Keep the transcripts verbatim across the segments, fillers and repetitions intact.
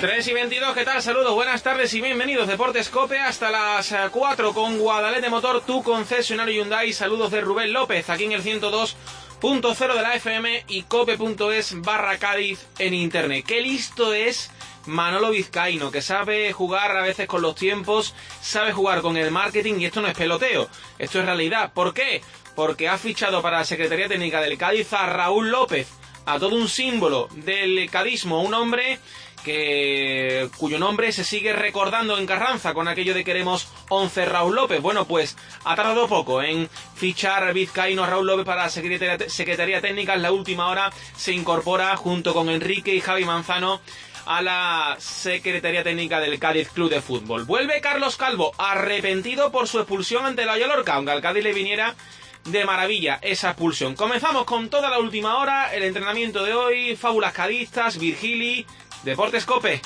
tres y veintidós, ¿qué tal? Saludos, buenas tardes y bienvenidos. Deportes Cope hasta las cuatro con Guadalete Motor, tu concesionario Hyundai. Saludos de Rubén López, aquí en el ciento dos punto cero de la F M y cope.es barra Cádiz en internet. Qué listo es Manolo Vizcaíno, que sabe jugar a veces con los tiempos, sabe jugar con el marketing, y esto no es peloteo, esto es realidad. ¿Por qué? Porque ha fichado para la Secretaría Técnica del Cádiz a Raúl López, a todo un símbolo del cadismo, un hombre que cuyo nombre se sigue recordando en Carranza con aquello de queremos once Raúl López. Bueno, pues ha tardado poco en fichar Vizcaíno a Raúl López para la Secretaría, Secretaría Técnica. En la última hora se incorpora junto con Enrique y Javi Manzano a la Secretaría Técnica del Cádiz Club de Fútbol. Vuelve Carlos Calvo, arrepentido por su expulsión ante la Lorca, aunque al Cádiz le viniera de maravilla esa expulsión. Comenzamos con toda la última hora, el entrenamiento de hoy, fábulas cadistas, Virgili, Deportes Cope.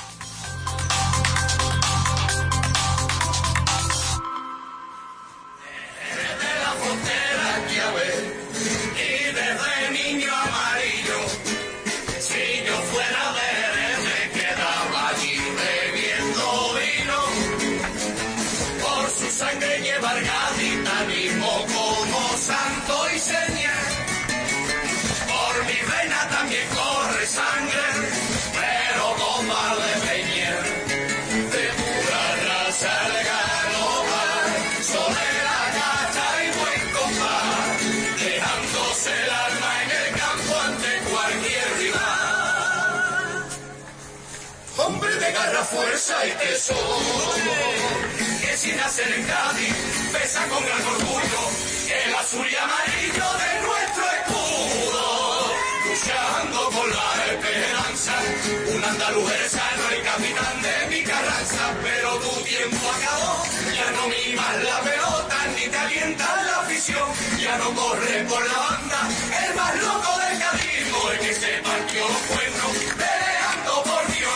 Fuerza y tesoro, que sin nacer en Cádiz pesa con gran orgullo el azul y amarillo de nuestro escudo, luchando con la esperanza, un andaluz sano, el capitán de mi Carranza, pero tu tiempo acabó, ya no mimas la pelota ni te alienta la afición, ya no corre por la banda el más loco del cadismo, el que se partió los cuernos peleando por Dios.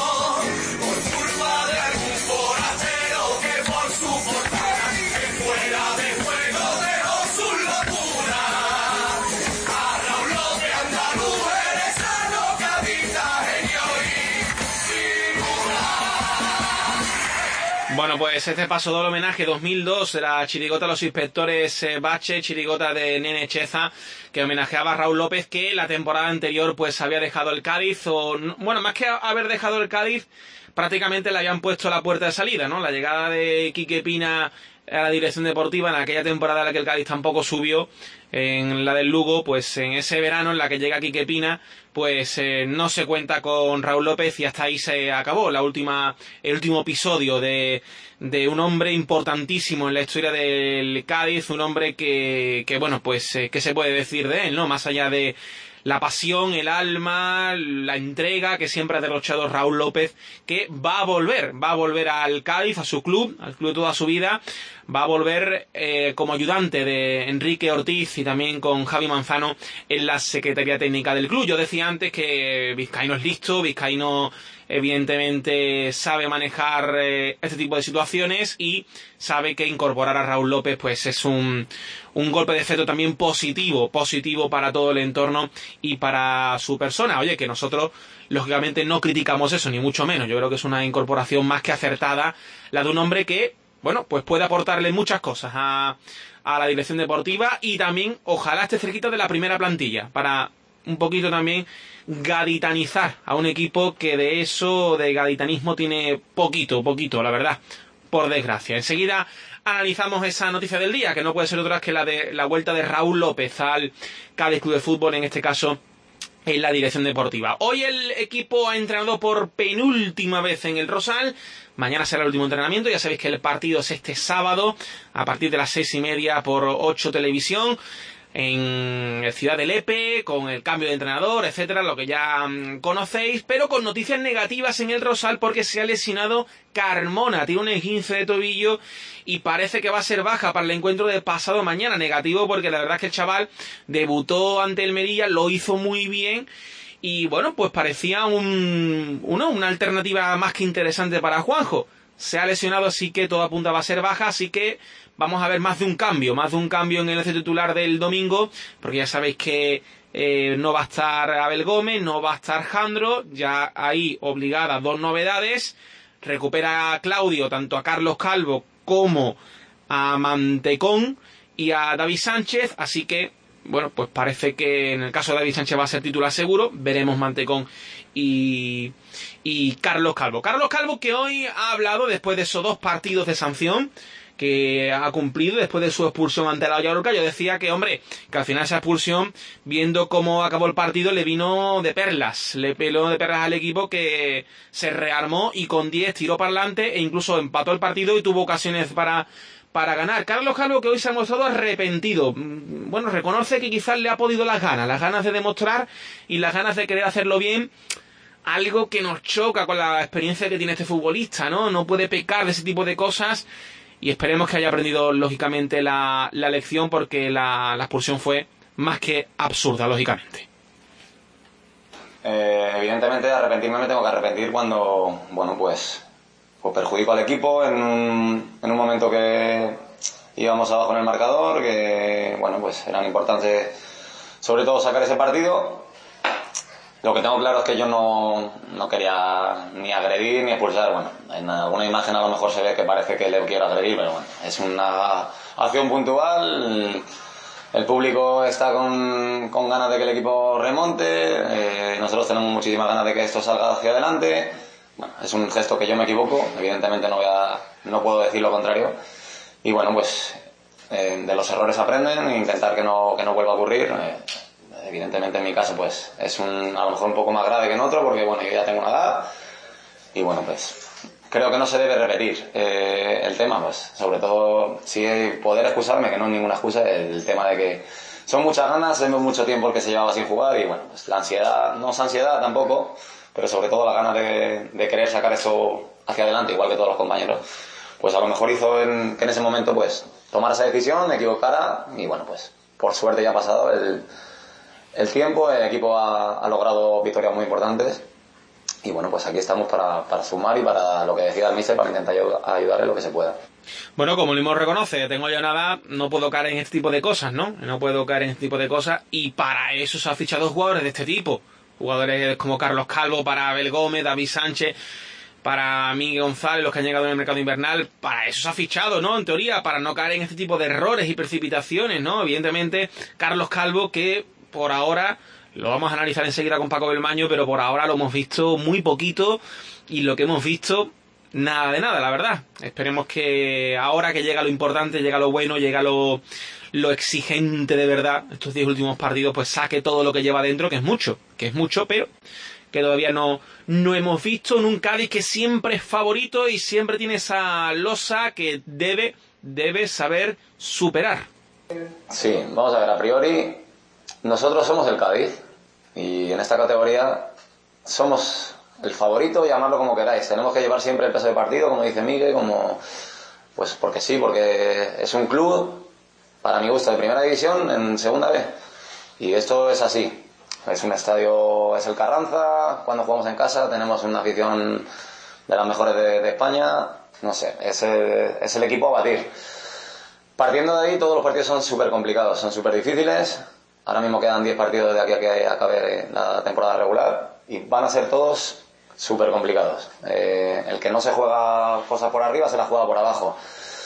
Bueno, pues este paso doble homenaje dos mil dos de la chirigota Los Inspectores eh, Bache, chirigota de Nene Cheza, que homenajeaba a Raúl López, que la temporada anterior pues había dejado el Cádiz, o bueno, más que haber dejado el Cádiz, prácticamente le habían puesto la puerta de salida, ¿no? La llegada de Quique Pina a la dirección deportiva en aquella temporada en la que el Cádiz tampoco subió, en la del Lugo, pues en ese verano en la que llega Quique Pina, pues eh, no se cuenta con Raúl López y hasta ahí se acabó la última, el último episodio de, de un hombre importantísimo en la historia del Cádiz, un hombre que, que bueno, pues eh, ¿qué se puede decir de él, no? Más allá de la pasión, el alma, la entrega que siempre ha derrochado Raúl López, que va a volver, va a volver al Cádiz, a su club, al club de toda su vida, va a volver eh, como ayudante de Enrique Ortiz y también con Javi Manzano en la Secretaría Técnica del club. Yo decía antes que Vizcaíno es listo, Vizcaíno evidentemente sabe manejar eh, este tipo de situaciones y sabe que incorporar a Raúl López pues es un, un golpe de efecto también positivo, positivo para todo el entorno y para su persona. Oye, que nosotros lógicamente no criticamos eso, ni mucho menos. Yo creo que es una incorporación más que acertada, la de un hombre que, bueno, pues puede aportarle muchas cosas a, a la dirección deportiva y también ojalá esté cerquita de la primera plantilla para un poquito también gaditanizar a un equipo que de eso, de gaditanismo, tiene poquito, poquito, la verdad, por desgracia. Enseguida analizamos esa noticia del día, que no puede ser otra que la de la vuelta de Raúl López al Cádiz Club de Fútbol, en este caso en la dirección deportiva. Hoy el equipo ha entrenado por penúltima vez en el Rosal. Mañana será el último entrenamiento. Ya sabéis que el partido es este sábado a partir de las seis y media por ocho Televisión, en Ciudad de Lepe, con el cambio de entrenador, etcétera, lo que ya mmm, conocéis, pero con noticias negativas en el Rosal porque se ha lesionado Carmona, tiene un esguince de tobillo y parece que va a ser baja para el encuentro de pasado mañana. Negativo porque la verdad es que el chaval debutó ante el Melilla, lo hizo muy bien y bueno, pues parecía un, uno, una alternativa más que interesante para Juanjo. se ha lesionado, así que todo apunta va a ser baja, así que vamos a ver más de un cambio, más de un cambio en el once titular del domingo, porque ya sabéis que eh, no va a estar Abel Gómez, no va a estar Jandro, ya ahí obligadas dos novedades, recupera a Claudio, tanto a Carlos Calvo como a Mantecón y a David Sánchez, así que, bueno, pues parece que en el caso de David Sánchez va a ser titular seguro, veremos Mantecón y, y Carlos Calvo. Carlos Calvo que hoy ha hablado después de esos dos partidos de sanción que ha cumplido después de su expulsión ante la Mallorca. Yo decía que, hombre, que al final esa expulsión, viendo cómo acabó el partido, le vino de perlas, le peló de perlas al equipo, que se rearmó y con diez tiró para adelante e incluso empató el partido y tuvo ocasiones para, para ganar. Carlos Calvo, que hoy se ha mostrado arrepentido, bueno, reconoce que quizás le ha podido las ganas, las ganas de demostrar y las ganas de querer hacerlo bien, algo que nos choca con la experiencia que tiene este futbolista, ¿no? No puede pecar de ese tipo de cosas. Y esperemos que haya aprendido, lógicamente, la, la lección, porque la, la expulsión fue más que absurda, lógicamente. Eh, evidentemente, arrepentirme me tengo que arrepentir cuando, bueno, pues, pues perjudico al equipo en un, en un momento que íbamos abajo en el marcador, que, bueno, pues eran importantes, sobre todo, sacar ese partido. Lo que tengo claro es que yo no, no quería ni agredir ni expulsar. Bueno, en alguna imagen a lo mejor se ve que parece que le quiero agredir, pero bueno, es una acción puntual. El público está con, con ganas de que el equipo remonte. Eh, nosotros tenemos muchísimas ganas de que esto salga hacia adelante. Bueno, es un gesto que yo me equivoco. Evidentemente no voy a, no puedo decir lo contrario. Y bueno, pues eh, de los errores aprenden e intentar que no, que no vuelva a ocurrir. Eh, Evidentemente en mi caso pues es un, a lo mejor un poco más grave que en otro, porque bueno, yo ya tengo una edad y bueno, pues creo que no se debe repetir eh, el tema, pues sobre todo si poder excusarme, que no es ninguna excusa, el tema de que son muchas ganas, es mucho tiempo el que se llevaba sin jugar y bueno, pues la ansiedad, no es ansiedad tampoco, pero sobre todo la ganas de, de querer sacar eso hacia adelante, igual que todos los compañeros, pues a lo mejor hizo en, que en ese momento pues tomar esa decisión, me equivocara y bueno, pues por suerte ya ha pasado el El tiempo, el equipo ha, ha logrado victorias muy importantes y bueno, pues aquí estamos para, para sumar y para lo que decida el míster, para intentar ayudar en lo que se pueda. Bueno, como Limón reconoce, tengo yo nada, no puedo caer en este tipo de cosas, ¿no? No puedo caer en este tipo de cosas y para eso se ha fichado jugadores de este tipo. Jugadores como Carlos Calvo, para Abel Gómez, David Sánchez, para Miguel González, los que han llegado en el mercado invernal, para eso se ha fichado, ¿no? En teoría, para no caer en este tipo de errores y precipitaciones, ¿no? Evidentemente, Carlos Calvo, que por ahora, lo vamos a analizar enseguida con Paco Belmaño, pero por ahora lo hemos visto muy poquito y lo que hemos visto, nada de nada, la verdad. Esperemos que ahora que llega lo importante, llega lo bueno, llega lo, lo exigente de verdad, estos diez últimos partidos, pues saque todo lo que lleva dentro, que es mucho, que es mucho, pero que todavía no, no hemos visto en un Cádiz que siempre es favorito y siempre tiene esa losa que debe, debe saber superar. Sí, vamos a ver, a priori nosotros somos el Cádiz y en esta categoría somos el favorito, llamarlo como queráis. Tenemos que llevar siempre el peso de partido, como dice Miguel, como pues porque sí, porque es un club, para mi gusto, de primera división en segunda B. Y esto es así. Es un estadio, es el Carranza, cuando jugamos en casa tenemos una afición de las mejores de, de España. No sé, es el, es el equipo a batir. Partiendo de ahí, todos los partidos son súper complicados, son súper difíciles. Ahora mismo quedan diez partidos de aquí a que acabe la temporada regular y van a ser todos súper complicados. Eh, el que no se juega cosas por arriba se las juega por abajo.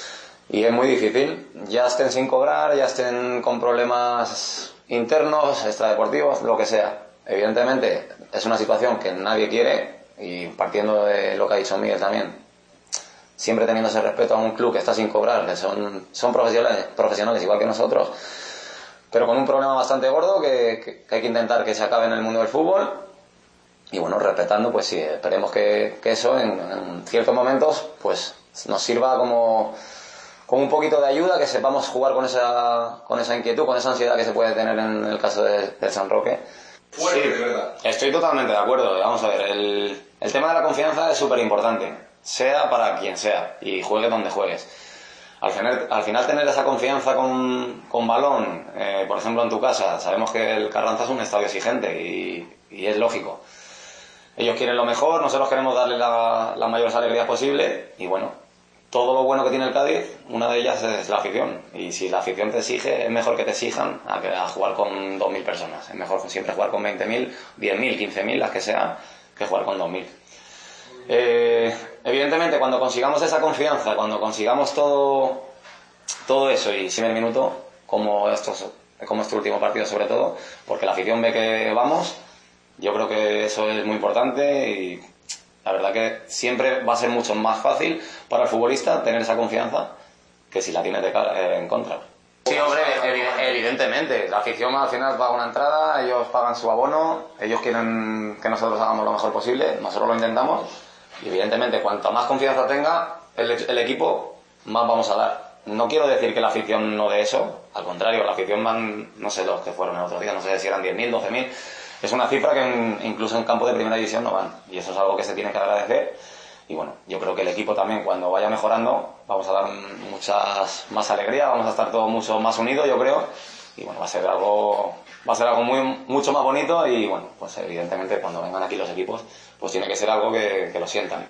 Y es muy difícil. Ya estén sin cobrar, ya estén con problemas internos, extradeportivos, lo que sea. Evidentemente es una situación que nadie quiere y partiendo de lo que ha dicho Miguel también, siempre teniendo ese respeto a un club que está sin cobrar, que son, son profesionales, profesionales igual que nosotros, pero con un problema bastante gordo que, que, que hay que intentar que se acabe en el mundo del fútbol y bueno, respetando, pues sí, esperemos que, que eso en, en ciertos momentos pues nos sirva como, como un poquito de ayuda, que sepamos jugar con esa, con esa inquietud, con esa ansiedad que se puede tener en el caso de, del San Roque. Fuerte, Sí, de verdad. Estoy totalmente de acuerdo. Vamos a ver, el, el tema de la confianza es súper importante, sea para quien sea y juegue donde juegues. Al final, al final tener esa confianza con, con balón, eh, por ejemplo en tu casa, sabemos que el Carranza es un estadio exigente y, y es lógico. ellos quieren lo mejor, nosotros queremos darle la, las mayores alegrías posibles y bueno, todo lo bueno que tiene el Cádiz, una de ellas es la afición. Y si la afición te exige, es mejor que te exijan a, a jugar con dos mil personas. Es mejor siempre jugar con veinte mil, diez mil, quince mil, las que sean, que jugar con dos mil. Eh, evidentemente, cuando consigamos esa confianza, cuando consigamos todo, todo eso, y si en el minuto, como, estos, como este último partido sobre todo, porque la afición ve que vamos, yo creo que eso es muy importante y la verdad que siempre va a ser mucho más fácil para el futbolista tener esa confianza que si la tiene de cara, eh, en contra. Sí, hombre, evidentemente. La afición al final paga una entrada, ellos pagan su abono, ellos quieren que nosotros hagamos lo mejor posible, nosotros lo intentamos y evidentemente cuanto más confianza tenga el, el equipo, más vamos a dar. No quiero decir que la afición no dé eso, al contrario, la afición van, no sé los que fueron el otro día, no sé si eran diez mil, doce mil. Es una cifra que en, incluso en campo de primera división no van. Y eso es algo que se tiene que agradecer. Y bueno, yo creo que el equipo también, cuando vaya mejorando, vamos a dar muchas más alegría, vamos a estar todos mucho más unidos, yo creo. Y bueno, va a ser algo, va a ser algo muy, mucho más bonito. Y bueno, pues evidentemente cuando vengan aquí los equipos, pues tiene que ser algo que, que lo sientan.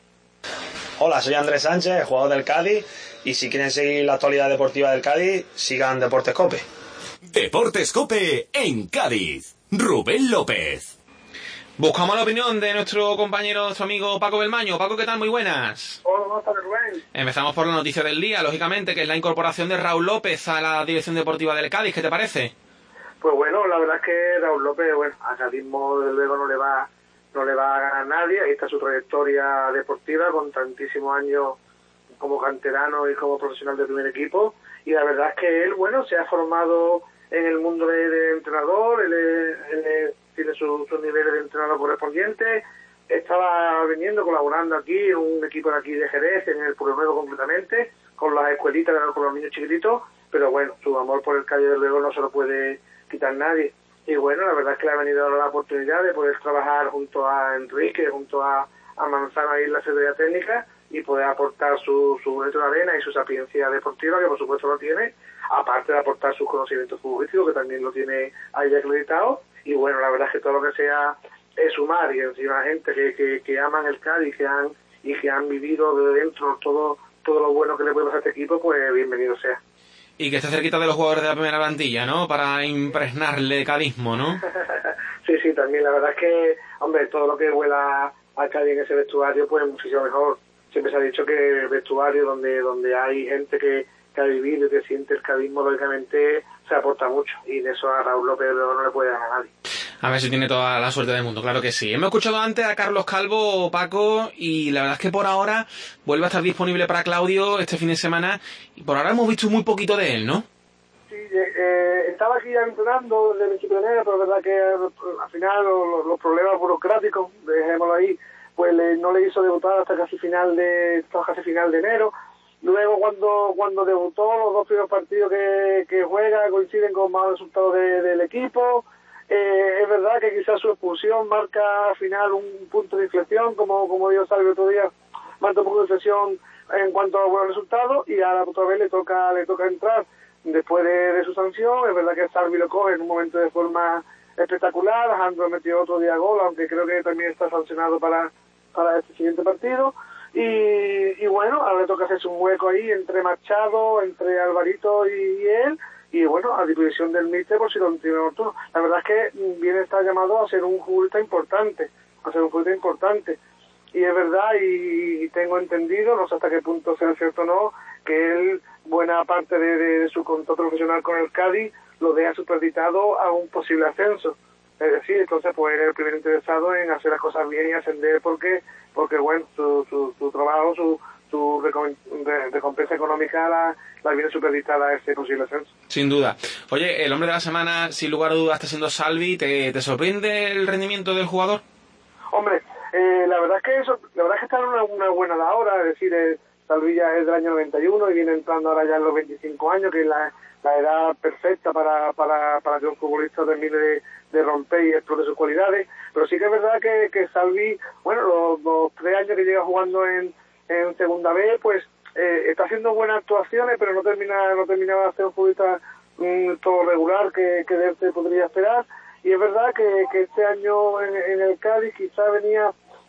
Hola, soy Andrés Sánchez, jugador del Cádiz. Y si quieren seguir la actualidad deportiva del Cádiz, sigan Deportes Cope. Deportes Cope en Cádiz. Rubén López. Buscamos la opinión de nuestro compañero, nuestro amigo Paco Belmaño. Paco, ¿qué tal? Muy buenas. Hola, buenas tardes, Rubén. Empezamos por la noticia del día, lógicamente, que es la incorporación de Raúl López a la dirección deportiva del Cádiz. ¿Qué te parece? Pues bueno, la verdad es que Raúl López, bueno, a Cadismo desde luego no le va no le va a ganar nadie. Ahí está su trayectoria deportiva con tantísimos años como canterano y como profesional de primer equipo. Y la verdad es que él, bueno, se ha formado en el mundo de, de entrenador, él, él, él tiene sus su niveles de entrenador correspondientes, estaba viniendo, colaborando aquí en un equipo de aquí de Jerez, en el Pueblo Nuevo concretamente, con las escuelitas, con los niños chiquititos, pero bueno, su amor por el Cádiz de luego no se lo puede quitar nadie. Y bueno, la verdad es que le ha venido la oportunidad de poder trabajar junto a Enrique, junto a, a Manzano ahí en la Secretaría Técnica, y poder aportar su, su granito de arena y su sapiencia deportiva, que por supuesto lo tiene, aparte de aportar sus conocimientos futbolísticos, que también lo tiene ahí acreditado. Y bueno, la verdad es que todo lo que sea es sumar y encima gente que, que, que aman el Cádiz que han, y que han vivido de dentro todo, todo lo bueno que le puede pasar a este equipo, pues bienvenido sea. Y que esté cerquita de los jugadores de la primera plantilla, ¿no? Para impregnarle cadismo, ¿no? Sí, sí, también la verdad es que, hombre, todo lo que huela a Cádiz en ese vestuario, pues muchísimo mejor. Siempre se ha dicho que el vestuario donde donde hay gente que, que ha vivido y que siente el cadismo, lógicamente se aporta mucho, y de eso a Raúl López no le puede ganar a nadie. A ver si tiene toda la suerte del mundo, claro que sí. Hemos escuchado antes a Carlos Calvo, Paco, y la verdad es que por ahora vuelve a estar disponible para Claudio este fin de semana, y por ahora hemos visto muy poquito de él, ¿no? Sí, eh, estaba aquí ya entrenando desde el principio de enero, pero es verdad que al final los, los problemas burocráticos, dejémoslo ahí, pues le, no le hizo debutar hasta casi final de hasta casi final de enero. Luego cuando cuando debutó, los dos primeros partidos que, que juega coinciden con malos resultados de, del equipo. Eh, es verdad que quizás su expulsión marca al final un punto de inflexión, como como dijo Salvi el otro día, marca un punto de inflexión en cuanto a buenos resultados, y ahora otra vez le toca le toca entrar después de, de su sanción. Es verdad que Salvi lo coge en un momento de forma espectacular, Alejandro metió otro día gol, aunque creo que también está sancionado para para este siguiente partido, y, y bueno, ahora le toca hacerse un hueco ahí entre Machado, entre Alvarito y, y él, y bueno, a disposición del míster por si lo tiene oportuno. La verdad es que viene está llamado a ser un futbolista importante, a ser un futbolista importante, y es verdad, y, y tengo entendido, no sé hasta qué punto sea cierto o no, que él, buena parte de, de, de su contrato profesional con el Cádiz, lo deja supeditado a un posible ascenso. Es decir, entonces pues era el primer interesado en hacer las cosas bien y ascender, porque porque bueno, su, su, su trabajo, su, su recompensa económica la, la viene supeditada a ese posible ascenso. Sin duda. Oye, el hombre de la semana, sin lugar a dudas, está siendo Salvi. ¿Te, te sorprende el rendimiento del jugador? Hombre, eh, la verdad es que eso, la verdad es que está en una, una buena edad ahora, es decir, eh, Salvi ya es del año noventa y uno y viene entrando ahora ya en los veinticinco años, que es la, la edad perfecta para, para, para que un futbolista termine de, de romper y explote sus cualidades. Pero sí que es verdad que, que Salvi, bueno, los, los tres años que lleva jugando en, en segunda B, pues eh, está haciendo buenas actuaciones, pero no termina no terminaba de hacer un futbolista mmm, todo regular que, que de él se podría esperar. Y es verdad que, que este año en, en el Cádiz quizá venía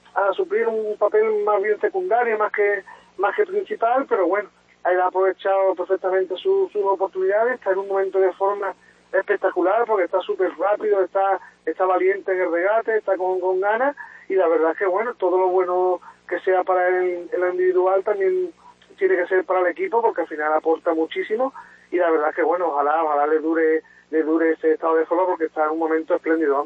a suplir un papel más bien secundario, más que más que principal, pero bueno, él ha aprovechado perfectamente su, sus oportunidades, está en un momento de forma espectacular porque está súper rápido, está está valiente en el regate, está con, con ganas, y la verdad es que bueno, todo lo bueno que sea para él en lo individual también tiene que ser para el equipo, porque al final aporta muchísimo, y la verdad es que bueno, ojalá, ojalá le dure, le dure ese estado de forma porque está en un momento espléndido.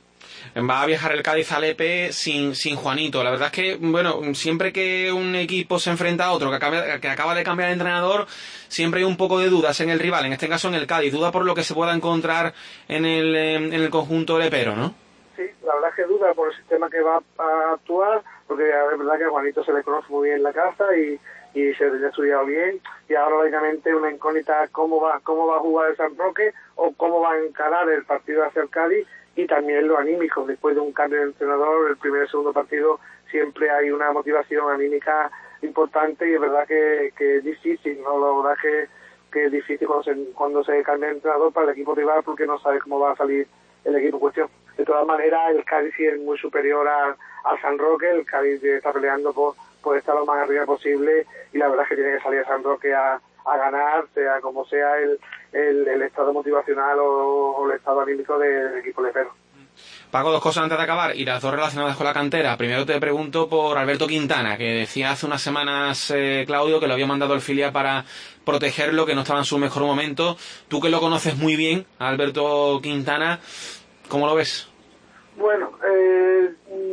Va a viajar el Cádiz a Lepe sin, sin Juanito. La verdad es que, bueno, siempre que un equipo se enfrenta a otro que acaba, que acaba de cambiar de entrenador, siempre hay un poco de dudas en el rival, en este caso en el Cádiz, duda por lo que se pueda encontrar en el, en el conjunto lepero, ¿no? Sí, la verdad es que duda por el sistema que va a actuar, porque es verdad que a Juanito se le conoce muy bien la casa y, y se le ha estudiado bien, y ahora lógicamente una incógnita cómo va, cómo va a jugar el San Roque o cómo va a encarar el partido hacia el Cádiz, y también lo anímico. Después de un cambio de entrenador, el primer y el segundo partido siempre hay una motivación anímica importante, y es verdad que, que es difícil, ¿no? La verdad que, que es difícil cuando se, cuando se cambia de entrenador para el equipo rival, porque no sabe cómo va a salir el equipo en cuestión. De todas maneras, el Cádiz sí es muy superior a, al San Roque, el Cádiz está peleando por, por estar lo más arriba posible, y la verdad es que tiene que salir a San Roque a, a ganar, sea como sea el, el, el estado motivacional o, o el estado anímico del equipo lepero. Paco, dos cosas antes de acabar, y las dos relacionadas con la cantera. Primero te pregunto por Alberto Quintana, que decía hace unas semanas eh, Claudio que lo había mandado al filial para protegerlo, que no estaba en su mejor momento. Tú que lo conoces muy bien, Alberto Quintana, ¿cómo lo ves? Bueno, eh,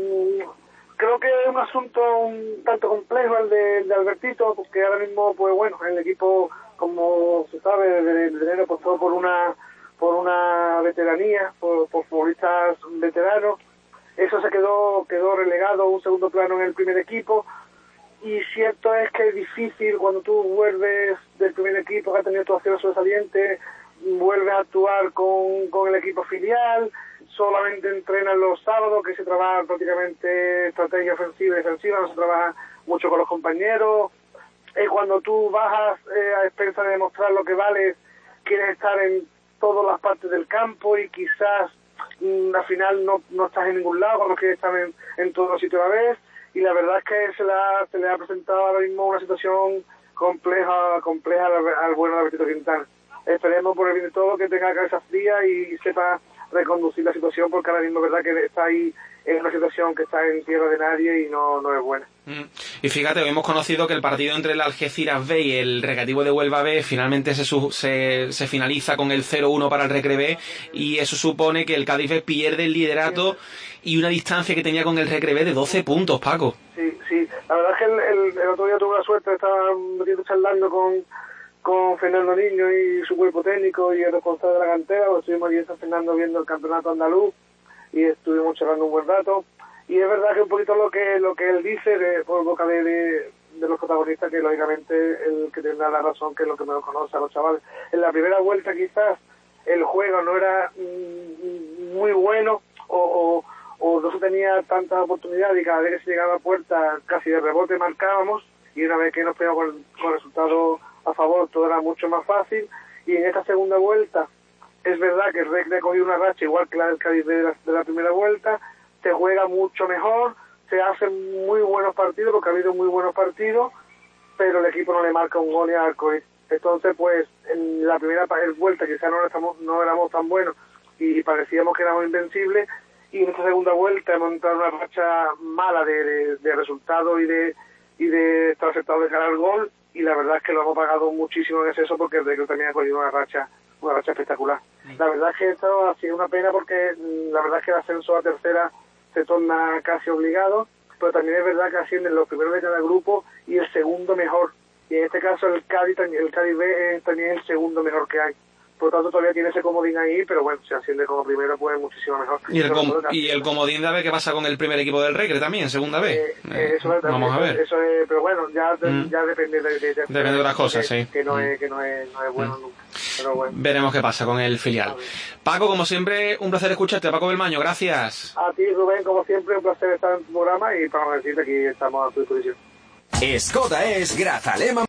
creo que es un asunto un tanto complejo el de, de Albertito, porque ahora mismo, pues bueno, el equipo, como se sabe, desde enero apostó por una por una veteranía, por, por futbolistas veteranos. Eso se quedó quedó relegado a un segundo plano en el primer equipo, y cierto es que es difícil cuando tú vuelves del primer equipo que ha tenido actuaciones sobresalientes, vuelves a actuar con, con el equipo filial, solamente entrenan los sábados, que se trabaja prácticamente estrategia ofensiva y defensiva, no se trabaja mucho con los compañeros. Eh, cuando tú bajas eh, a expensas de demostrar lo que vales, quieres estar en todas las partes del campo, y quizás mmm, al final no, no estás en ningún lado cuando quieres estar en, en todos los sitios a la vez, y la verdad es que se, la, se le ha presentado ahora mismo una situación compleja compleja al, al bueno de Albertito Quintana. Esperemos por el bien de todo que tenga cabeza fría y, y sepa reconducir la situación, porque ahora mismo es verdad que está ahí en una situación que está en tierra de nadie y no, no es buena. Mm. Y fíjate, hoy hemos conocido que el partido entre el Algeciras B y el Recreativo de Huelva B finalmente se, se, se finaliza con el cero uno para el Recre B, y eso supone que el Cádiz B pierde el liderato y una distancia que tenía con el Recre B de doce puntos, Paco. Sí, sí, la verdad es que el, el, el otro día tuve la suerte de estar metiendo charlando con con Fernando Niño y su cuerpo técnico y el responsable de la cantera, pues estuvimos allí en San Fernando viendo el campeonato andaluz y estuvimos charlando un buen rato, y es verdad que un poquito lo que lo que él dice de, por boca de, de, de los protagonistas, que lógicamente el que tendrá la razón, que es lo que mejor conoce a los chavales. En la primera vuelta quizás el juego no era mm, muy bueno, o, o, o no se tenía tantas oportunidades, y cada vez que se llegaba a puerta casi de rebote marcábamos, y una vez que nos pegamos con, con resultados a favor todo era mucho más fácil. Y en esta segunda vuelta es verdad que el Recre ha cogido una racha igual que la del Cádiz de la, de la primera vuelta, se juega mucho mejor, se hacen muy buenos partidos, porque ha habido muy buenos partidos, pero el equipo no le marca un gol ni al arco. Entonces pues en la primera vuelta quizás no, estamos, no éramos tan buenos y parecíamos que éramos invencibles, y en esta segunda vuelta hemos entrado en una racha mala de, de, de resultados y de, y de estar afectados de cara al gol, y la verdad es que lo hemos pagado muchísimo en exceso, porque el Recre también ha cogido una racha una racha espectacular. La verdad es que esto ha sido una pena, porque la verdad es que el ascenso a tercera se torna casi obligado, pero también es verdad que ascienden los primeros de cada grupo y el segundo mejor, y en este caso el Cádiz, el Cádiz B es también el segundo mejor que hay. Por lo tanto todavía tiene ese comodín ahí, pero bueno, si asciende como primero pues muchísimo mejor. Y el, com y el comodín de a ver qué pasa con el primer equipo del Recre también, segunda vez. Eh, eh, eso, Vamos eso, a ver. Eso es, pero bueno, ya, mm. ya depende de, de, de, depende de otras cosas, que, sí. Que no, mm. es, que no, es, no es bueno mm. nunca. Pero bueno. Veremos qué pasa con el filial. Paco, como siempre, un placer escucharte. Paco Belmaño, gracias. A ti, Rubén, como siempre, un placer estar en tu programa, y para decirte que aquí estamos a tu disposición. Skoda es Grazalema.